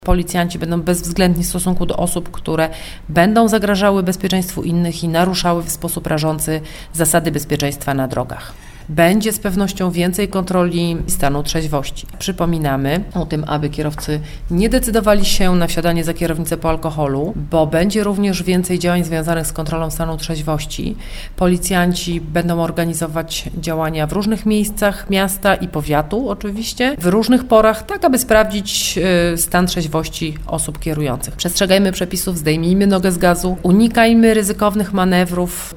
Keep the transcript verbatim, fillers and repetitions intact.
Policjanci będą bezwzględni w stosunku do osób, które będą zagrażały bezpieczeństwu innych i naruszały w sposób rażący zasady bezpieczeństwa na drogach. Będzie z pewnością więcej kontroli stanu trzeźwości. Przypominamy o tym, aby kierowcy nie decydowali się na wsiadanie za kierownicę po alkoholu, bo będzie również więcej działań związanych z kontrolą stanu trzeźwości. Policjanci będą organizować działania w różnych miejscach miasta i powiatu oczywiście, w różnych porach, tak aby sprawdzić stan trzeźwości osób kierujących. Przestrzegajmy przepisów, zdejmijmy nogę z gazu, unikajmy ryzykownych manewrów.